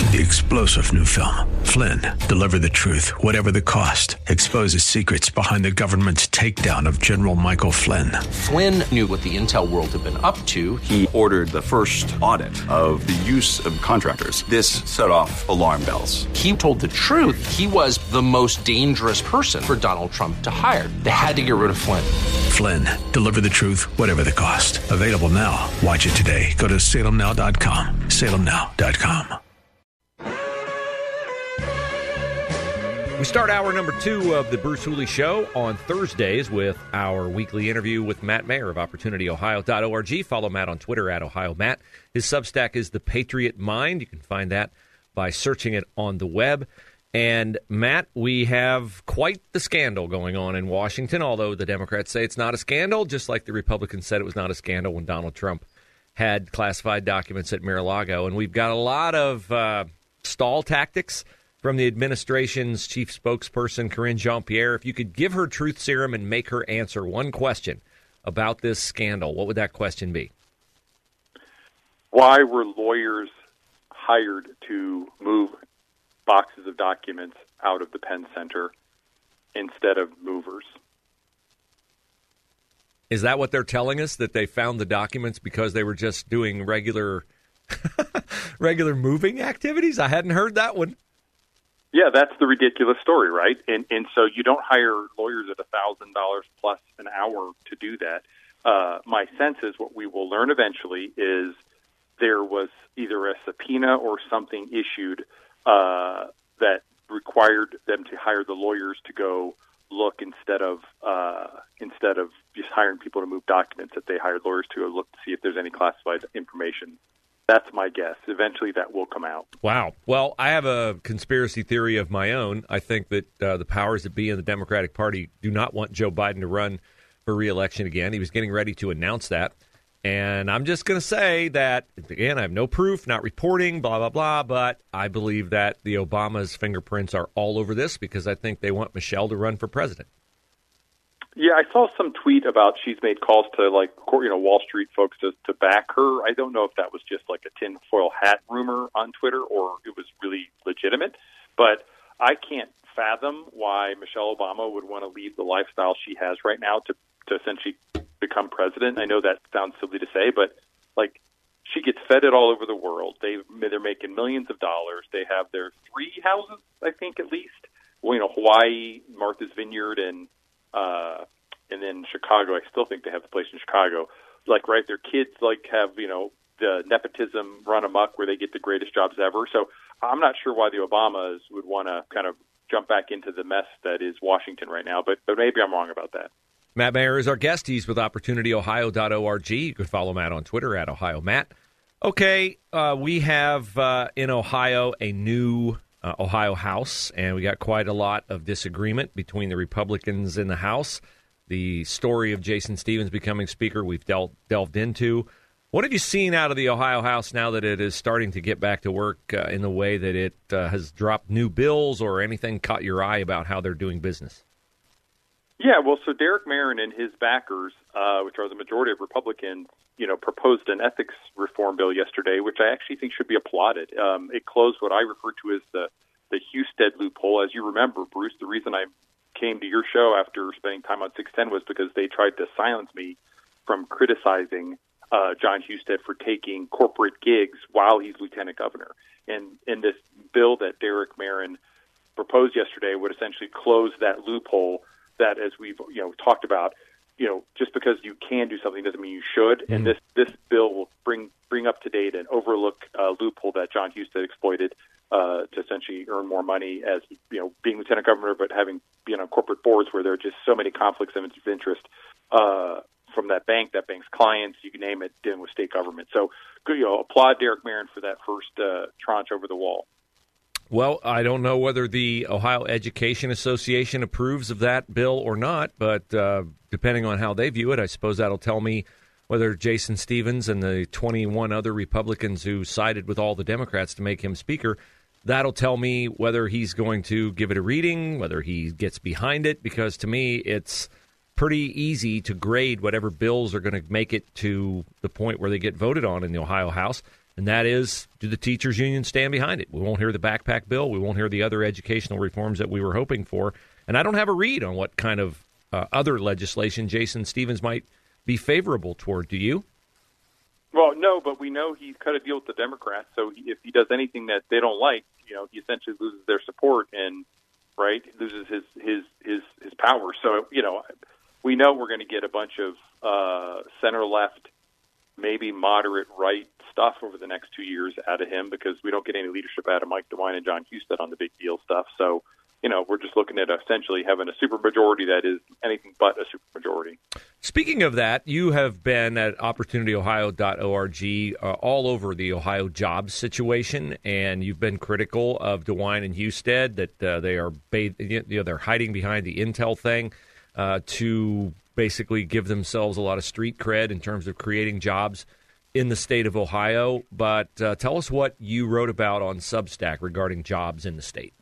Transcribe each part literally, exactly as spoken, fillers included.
The explosive new film, Flynn, deliver the truth, whatever the cost, exposes secrets behind the government's takedown of General Michael Flynn. Flynn knew what the intel world had been up to. He ordered the first audit of the use of contractors. This set off alarm bells. He told the truth. He was the most dangerous person for Donald Trump to hire. They had to get rid of Flynn. Flynn, deliver the truth, whatever the cost. Available now. Watch it today. Go to salem now dot com. salem now dot com. We start hour number two of the Bruce Hooley Show on Thursdays with our weekly interview with Matt Mayer of opportunity ohio dot org. Follow Matt on Twitter at Ohio Matt. His Substack is The Patriot Mind. You can find that by searching it on the web. And, Matt, we have quite the scandal going on in Washington, although the Democrats say it's not a scandal, just like the Republicans said it was not a scandal when Donald Trump had classified documents at Mar-a-Lago. And we've got a lot of uh, stall tactics from the administration's chief spokesperson, Karine Jean-Pierre. If you could give her truth serum and make her answer one question about this scandal, what would that question be? Why were lawyers hired to move boxes of documents out of the Penn Center instead of movers? Is that what they're telling us, that they found the documents because they were just doing regular regular moving activities? I hadn't heard that one. Yeah, that's the ridiculous story, right? And and so you don't hire lawyers at one thousand dollars plus an hour to do that. Uh, my sense is what we will learn eventually is there was either a subpoena or something issued uh, that required them to hire the lawyers to go look instead of uh, instead of just hiring people to move documents, that they hired lawyers to look to see if there's any classified information. That's my guess. Eventually that will come out. Wow. Well, I have a conspiracy theory of my own. I think that uh, the powers that be in the Democratic Party do not want Joe Biden to run for re-election again. He was getting ready to announce that. And I'm just going to say that, again, I have no proof, not reporting, blah, blah, blah, but I believe that the Obamas' fingerprints are all over this because I think they want Michelle to run for president. Yeah, I saw some tweet about she's made calls to, like, you know, Wall Street folks to, to back her. I don't know if that was just like a tinfoil hat rumor on Twitter or it was really legitimate, but I can't fathom why Michelle Obama would want to leave the lifestyle she has right now to, to essentially become president. I know that sounds silly to say, but, like, she gets feted all over the world. They, they're making millions of dollars. They have their three houses, I think, at least. Well, you know, Hawaii, Martha's Vineyard, and Uh, and then Chicago. I still think they have the place in Chicago. Like, right, their kids, like, have, you know, the nepotism run amok where they get the greatest jobs ever. So I'm not sure why the Obamas would want to kind of jump back into the mess that is Washington right now, but, but maybe I'm wrong about that. Matt Mayer is our guest. He's with opportunity ohio dot org. You can follow Matt on Twitter at Ohio Matt. Okay, uh, we have uh, in Ohio a new Uh, Ohio House, and we got quite a lot of disagreement between the Republicans in the House. The story of Jason Stephens becoming Speaker we've del- delved into. What have you seen out of the Ohio House now that it is starting to get back to work uh, in the way that it uh, has dropped new bills, or anything caught your eye about how they're doing business? Yeah, well, so Derek Marin and his backers, uh, which are the majority of Republicans, you know, proposed an ethics reform bill yesterday, which I actually think should be applauded. Um, it closed what I refer to as the, the Husted loophole. As you remember, Bruce, the reason I came to your show after spending time on six ten was because they tried to silence me from criticizing uh, John Husted for taking corporate gigs while he's lieutenant governor. And, and this bill that Derek Marin proposed yesterday would essentially close that loophole that, as we've you know talked about, you know, just because you can do something doesn't mean you should. Mm-hmm. And this this bill will bring bring up to date and overlook a loophole that John Husted exploited uh, to essentially earn more money as you know being lieutenant governor, but having been on corporate boards where there are just so many conflicts of interest uh, from that bank, that bank's clients, you can name it, dealing with state government. So, you know, applaud Derek Marin for that first uh, tranche over the wall. Well, I don't know whether the Ohio Education Association approves of that bill or not, but uh, depending on how they view it, I suppose that'll tell me whether Jason Stephens and the twenty-one other Republicans who sided with all the Democrats to make him Speaker, that'll tell me whether he's going to give it a reading, whether he gets behind it, because to me it's pretty easy to grade whatever bills are going to make it to the point where they get voted on in the Ohio House. and that is, do the teachers' unions stand behind it? We won't hear the backpack bill. We won't hear the other educational reforms that we were hoping for. And I don't have a read on what kind of uh, other legislation Jason Stephens might be favorable toward. Do you? Well, no, but we know he's cut a deal with the Democrats. So if he does anything that they don't like, you know, he essentially loses their support and, right, loses his his his, his power. So, you know, we know we're going to get a bunch of uh, center-left, maybe moderate-right stuff over the next two years out of him because we don't get any leadership out of Mike DeWine and John Husted on the big deal stuff. So, you know, we're just looking at essentially having a supermajority that is anything but a supermajority. Speaking of that, you have been at opportunity ohio dot org uh, all over the Ohio jobs situation, and you've been critical of DeWine and Husted that uh, they are ba- you know, they're hiding behind the Intel thing uh, to basically give themselves a lot of street cred in terms of creating jobs in the state of Ohio. But uh, tell us what you wrote about on Substack regarding jobs in the state.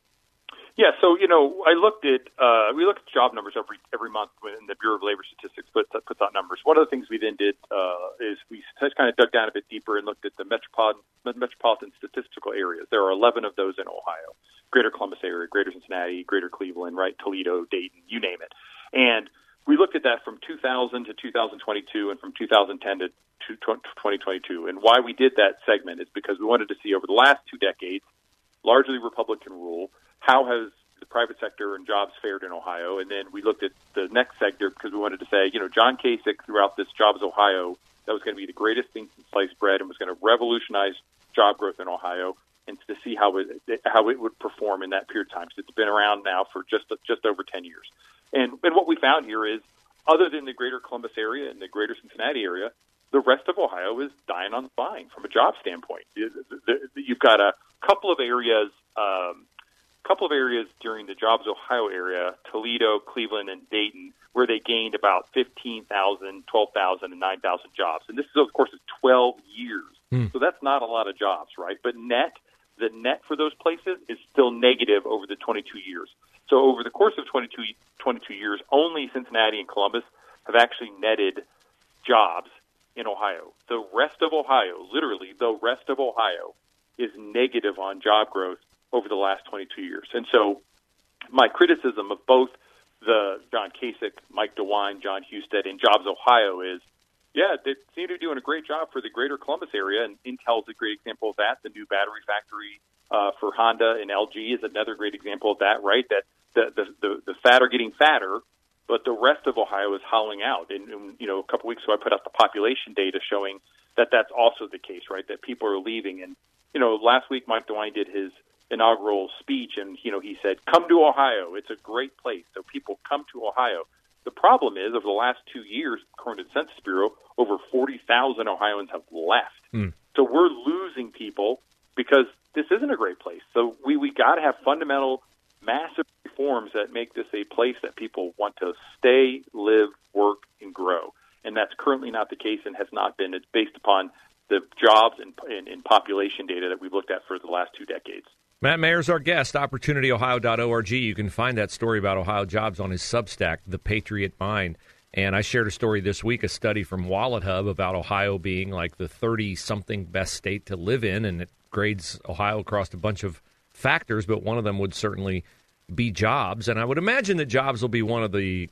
Yeah, so, you know, I looked at, uh, we look at job numbers every every month when the Bureau of Labor Statistics puts, puts out numbers. One of the things we then did uh, is we just kind of dug down a bit deeper and looked at the metropolitan, metropolitan statistical areas. There are eleven of those in Ohio, Greater Columbus area, Greater Cincinnati, Greater Cleveland, right, Toledo, Dayton, you name it. And we looked at that from two thousand to two thousand twenty-two and from two thousand ten to twenty twenty-two. And why we did that segment is because we wanted to see over the last two decades, largely Republican rule, how has the private sector and jobs fared in Ohio? And then we looked at the next sector because we wanted to say, you know, John Kasich throughout this Jobs Ohio, that was going to be the greatest thing since sliced bread and was going to revolutionize job growth in Ohio, and to see how it how it would perform in that period of time. So it's been around now for just just over ten years. And and what we found here is, other than the Greater Columbus area and the Greater Cincinnati area, the rest of Ohio is dying on the vine from a job standpoint. You've got a couple of areas. Um, couple of areas during the Jobs Ohio area, Toledo, Cleveland, and Dayton, where they gained about fifteen thousand, twelve thousand, and nine thousand jobs. And this is, of course, is twelve years. Mm. So that's not a lot of jobs, right? But net, the net for those places is still negative over the twenty-two years. So over the course of twenty-two, twenty-two years, only Cincinnati and Columbus have actually netted jobs in Ohio. The rest of Ohio, literally the rest of Ohio, is negative on job growth over the last twenty-two years. And so my criticism of both the John Kasich, Mike DeWine, John Husted, and Jobs Ohio is, yeah, they seem to be doing a great job for the Greater Columbus area, and Intel's a great example of that. The new battery factory uh, for Honda and L G is another great example of that, right? That the, the, the, the fat are getting fatter, but the rest of Ohio is hollowing out. And, and, you know, a couple weeks ago I put out the population data showing that that's also the case, right, that people are leaving. And, you know, last week Mike DeWine did his inaugural speech, and you know he said, "Come to Ohio. It's a great place." So people come to Ohio. The problem is, over the last two years, according to the Census Bureau, over forty thousand Ohioans have left. Mm. So we're losing people because this isn't a great place. So we we got to have fundamental, massive reforms that make this a place that people want to stay, live, work, and grow. And that's currently not the case, and has not been. It's based upon the jobs and, and, and population data that we've looked at for the last two decades. Matt Mayer's our guest, opportunity ohio dot org. You can find that story about Ohio jobs on his Substack, The Patriot Mind. And I shared a story this week, a study from WalletHub about Ohio being like the thirty-something best state to live in, and it grades Ohio across a bunch of factors, but one of them would certainly be jobs. And I would imagine that jobs will be one of the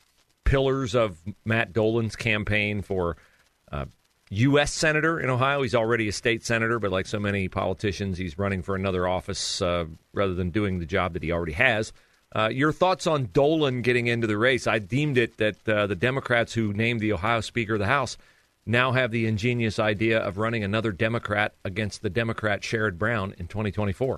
pillars of Matt Dolan's campaign for uh, U S senator in Ohio. He's already a state senator, but like so many politicians, he's running for another office uh, rather than doing the job that he already has. Uh, your thoughts on Dolan getting into the race? I deemed it that uh, the Democrats who named the Ohio Speaker of the House now have the ingenious idea of running another Democrat against the Democrat Sherrod Brown in twenty twenty-four.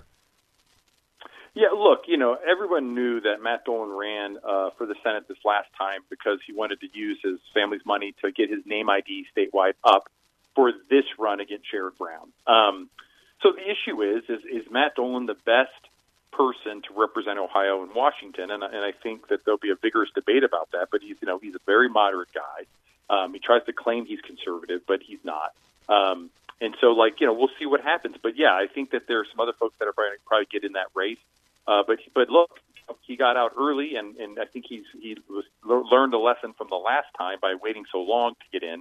Yeah, look, you know, everyone knew that Matt Dolan ran uh, for the Senate this last time because he wanted to use his family's money to get his name I D statewide up for this run against Sherrod Brown. Um, so the issue is, is, is Matt Dolan the best person to represent Ohio and Washington? And, and I think that there'll be a vigorous debate about that, but he's, you know, he's a very moderate guy. Um, he tries to claim he's conservative, but he's not. Um, and so, like, you know, we'll see what happens. But, yeah, I think that there are some other folks that are probably, probably get in that race. Uh, but but look, he got out early, and, and I think he's he was learned a lesson from the last time by waiting so long to get in.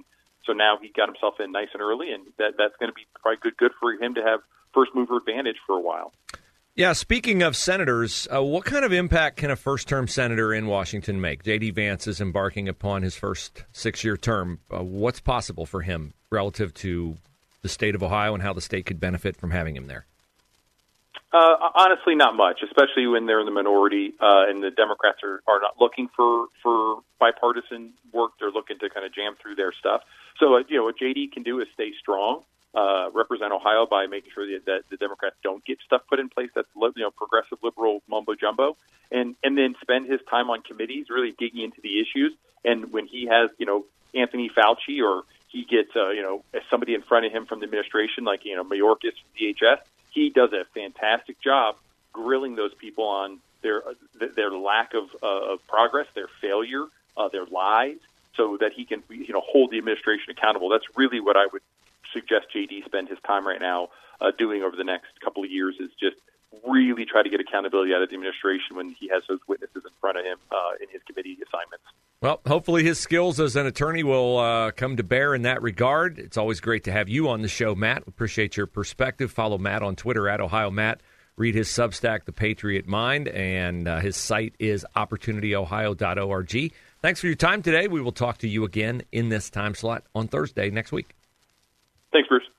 So now he got himself in nice and early, and that that's going to be probably good good for him to have first mover advantage for a while. Yeah, speaking of senators, uh, what kind of impact can a first-term senator in Washington make? J D. Vance is embarking upon his first six-year term. Uh, what's possible for him relative to the state of Ohio and how the state could benefit from having him there? Uh, honestly, not much, especially when they're in the minority uh, and the Democrats are, are not looking for, for bipartisan work. They're looking to kind of jam through their stuff. So, uh, you know, what J D can do is stay strong. Uh, represent Ohio by making sure that, that the Democrats don't get stuff put in place that's, you know, progressive liberal mumbo jumbo, and and then spend his time on committees really digging into the issues. And when he has, you know, Anthony Fauci, or he gets, uh, you know, somebody in front of him from the administration, like, you know, Mayorkas from D H S, he does a fantastic job grilling those people on their their lack of, uh, of progress, their failure, uh, their lies, so that he can, you know, hold the administration accountable. That's really what I would suggest J D spend his time right now uh, doing over the next couple of years, is just really try to get accountability out of the administration when he has those witnesses in front of him uh, in his committee assignments. Well, hopefully his skills as an attorney will uh, come to bear in that regard. It's always great to have you on the show, Matt. Appreciate your perspective. Follow Matt on Twitter at Ohio Matt. Read his Substack, The Patriot Mind, and uh, his site is opportunity ohio dot org. Thanks for your time today. We will talk to you again in this time slot on Thursday next week. Thanks, Bruce.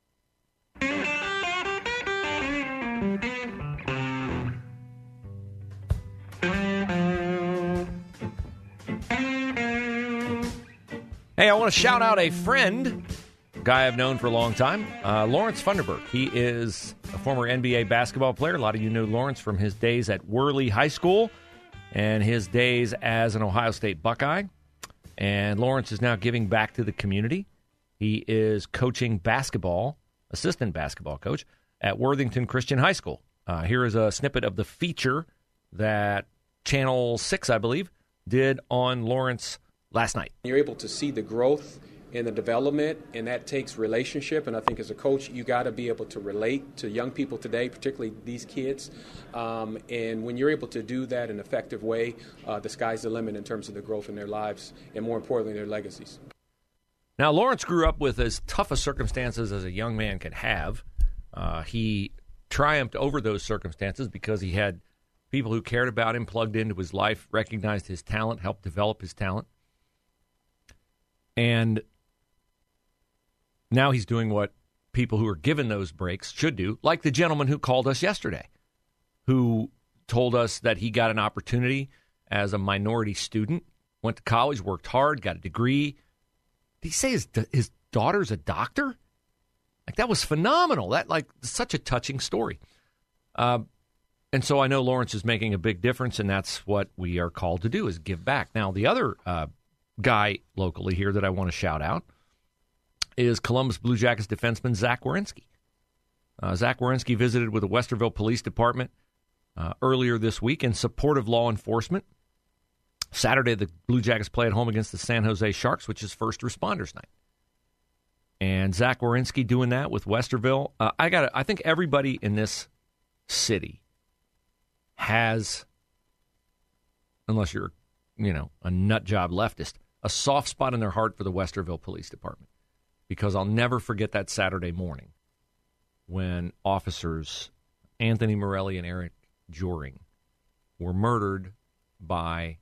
Hey, I want to shout out a friend, a guy I've known for a long time, uh, Lawrence Funderburk. He is a former N B A basketball player. A lot of you know Lawrence from his days at Worley High School and his days as an Ohio State Buckeye. And Lawrence is now giving back to the community. He is coaching basketball, assistant basketball coach, at Worthington Christian High School. Uh, here is a snippet of the feature that Channel six, I believe, did on Lawrence last night. You're able to see the growth and the development, and that takes relationship. And I think as a coach, you got to be able to relate to young people today, particularly these kids. Um, and when you're able to do that in an effective way, uh, the sky's the limit in terms of the growth in their lives and, more importantly, their legacies. Now, Lawrence grew up with as tough a circumstances as a young man could have. Uh, he triumphed over those circumstances because he had people who cared about him, plugged into his life, recognized his talent, helped develop his talent. And now he's doing what people who are given those breaks should do, like the gentleman who called us yesterday, who told us that he got an opportunity as a minority student, went to college, worked hard, got a degree. Did he say his his daughter's a doctor? Like, that was phenomenal. That, like, such a touching story. Uh, and so I know Lawrence is making a big difference, and that's what we are called to do, is give back. Now, the other uh, guy locally here that I want to shout out is Columbus Blue Jackets defenseman Zach Werenski. Uh, Zach Werenski visited with the Westerville Police Department uh, earlier this week in support of law enforcement. Saturday, the Blue Jackets play at home against the San Jose Sharks, which is First Responders Night. And Zach Werenski doing that with Westerville. Uh, I got. I think everybody in this city has, unless you're, you know, a nut job leftist, a soft spot in their heart for the Westerville Police Department. Because I'll never forget that Saturday morning when officers Anthony Morelli and Eric Joring were murdered by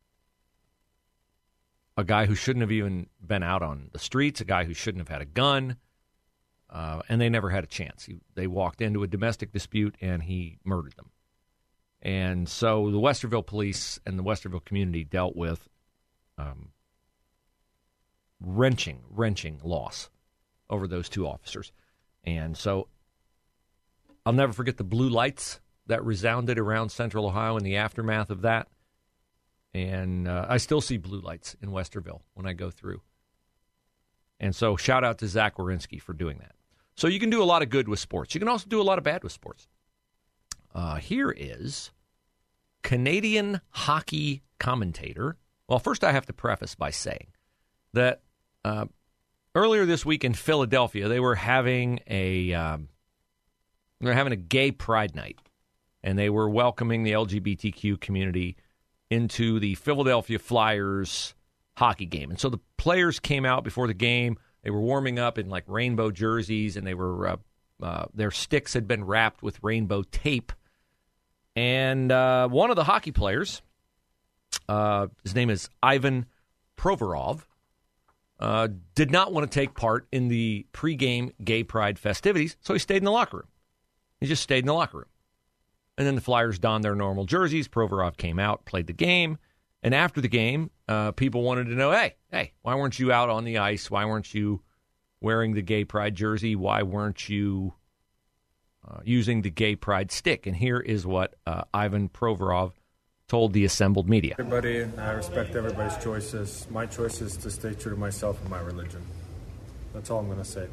a guy who shouldn't have even been out on the streets, a guy who shouldn't have had a gun, uh, and they never had a chance. He, they walked into a domestic dispute, and he murdered them. And so the Westerville police and the Westerville community dealt with um, wrenching, wrenching loss over those two officers. And so I'll never forget the blue lights that resounded around Central Ohio in the aftermath of that. And uh, I still see blue lights in Westerville when I go through. And so shout out to Zach Werenski for doing that. So you can do a lot of good with sports. You can also do a lot of bad with sports. Uh, here is Canadian hockey commentator. Well, first I have to preface by saying that uh, earlier this week in Philadelphia, they were having a um, they were having a gay pride night, and they were welcoming the L G B T Q community into the Philadelphia Flyers hockey game. And so the players came out before the game. They were warming up in like rainbow jerseys, and they were uh, uh, their sticks had been wrapped with rainbow tape. And uh, one of the hockey players, uh, his name is Ivan Provorov, uh, did not want to take part in the pregame gay pride festivities, so he stayed in the locker room. He just stayed in the locker room. And then the Flyers donned their normal jerseys. Provorov came out, played the game. And after the game, uh, people wanted to know, hey, hey, why weren't you out on the ice? Why weren't you wearing the gay pride jersey? Why weren't you uh, using the gay pride stick? And here is what uh, Ivan Provorov told the assembled media. Everybody, I respect everybody's choices. My choice is to stay true to myself and my religion. That's all I'm going to say.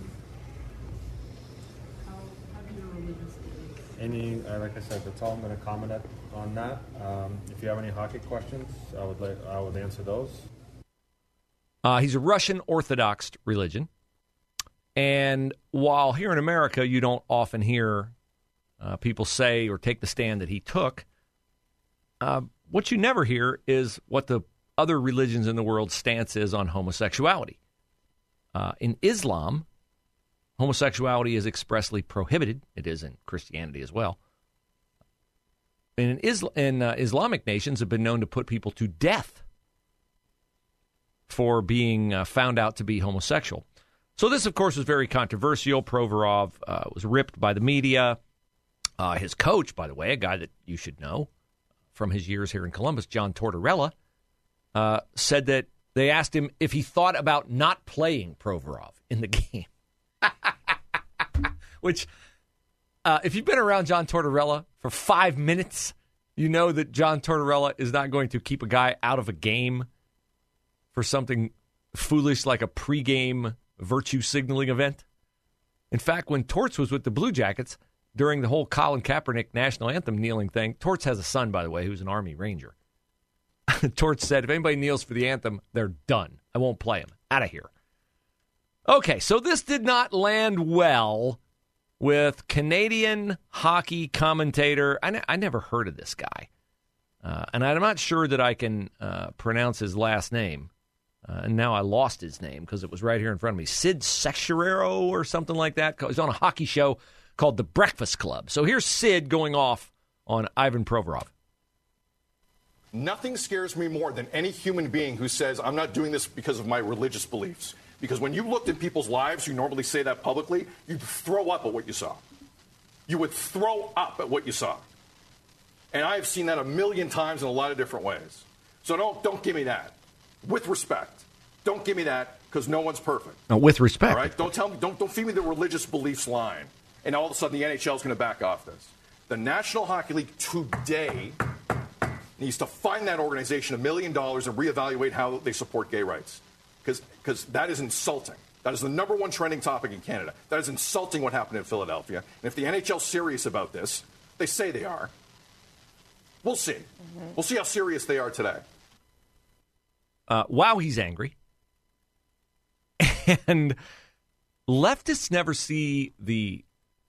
Any, uh, like I said, that's all I'm going to comment at, on that. Um, if you have any hockey questions, I would like, I would answer those. Uh, he's a Russian Orthodox religion, and while here in America you don't often hear uh, people say or take the stand that he took, uh, what you never hear is what the other religions in the world's stance is on homosexuality. Uh, in Islam, homosexuality is expressly prohibited. It is in Christianity as well. And in, Isla- in uh, Islamic nations have been known to put people to death for being uh, found out to be homosexual. So this, of course, was very controversial. Provorov uh, was ripped by the media. Uh, his coach, by the way, a guy that you should know from his years here in Columbus, John Tortorella, uh, said that they asked him if he thought about not playing Provorov in the game. Which, uh, if you've been around John Tortorella for five minutes, you know that John Tortorella is not going to keep a guy out of a game for something foolish like a pregame virtue signaling event. In fact, when Torts was with the Blue Jackets during the whole Colin Kaepernick national anthem kneeling thing, Torts has a son, by the way, who's an Army Ranger. Torts said, if anybody kneels for the anthem, they're done. I won't play him. Out of here. Okay, so this did not land well with Canadian hockey commentator. I, ne- I never heard of this guy. Uh, and I'm not sure that I can uh, pronounce his last name. Uh, and now I lost his name because it was right here in front of me. Sid Seixeiro or something like that. He's on a hockey show called The Breakfast Club. So here's Sid going off on Ivan Provorov. Nothing scares me more than any human being who says, I'm not doing this because of my religious beliefs. Because when you looked at people's lives, you normally say that publicly, you'd throw up at what you saw. You would throw up at what you saw. And I have seen that a million times in a lot of different ways. So don't don't give me that. With respect. Don't give me that because no one's perfect. No, with respect. All right? Don't tell me, don't, don't feed me the religious beliefs line. And all of a sudden the N H L is going to back off this. The National Hockey League today needs to find that organization a million dollars and reevaluate how they support gay rights. Because that is insulting. That is the number one trending topic in Canada. That is insulting what happened in Philadelphia. And if the N H L is serious about this, they say they are, we'll see. Mm-hmm. We'll see how serious they are today. Uh, wow, he's angry. And leftists never see the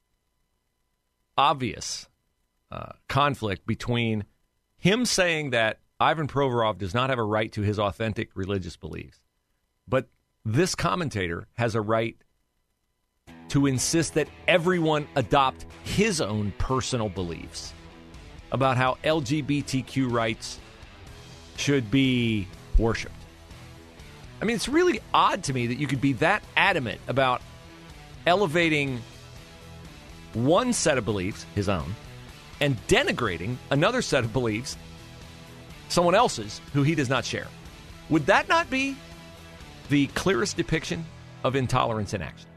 obvious uh, conflict between him saying that Ivan Provorov does not have a right to his authentic religious beliefs, but this commentator has a right to insist that everyone adopt his own personal beliefs about how L G B T Q rights should be worshipped. I mean, it's really odd to me that you could be that adamant about elevating one set of beliefs, his own, and denigrating another set of beliefs, someone else's, who he does not share. Would that not be the clearest depiction of intolerance in action?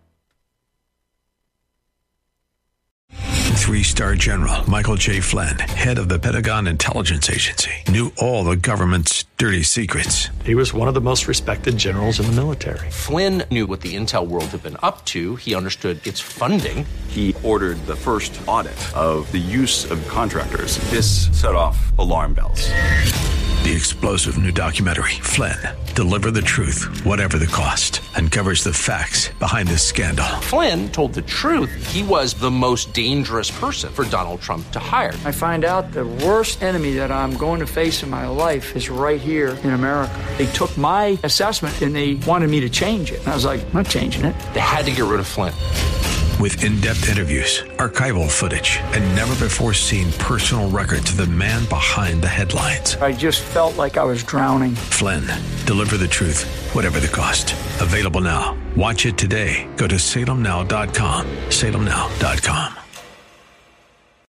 Three-star General Michael J. Flynn, head of the Pentagon Intelligence Agency, knew all the government's dirty secrets. He was one of the most respected generals in the military. Flynn knew what the intel world had been up to. He understood its funding. He ordered the first audit of the use of contractors. This set off alarm bells. The explosive new documentary, Flynn, Deliver the truth, whatever the cost. Uncovers the facts behind the scandal. Flynn told the truth. He was the most dangerous person for Donald Trump to hire. I find out the worst enemy that I'm going to face in my life is right here in America. They took my assessment and they wanted me to change it. And I was like, I'm not changing it. They had to get rid of Flynn. With in-depth interviews, archival footage, and never-before-seen personal records of the man behind the headlines. I just felt like I was drowning. Flynn, deliver the truth, whatever the cost. Available now. Watch it today. Go to salem now dot com. salem now dot com.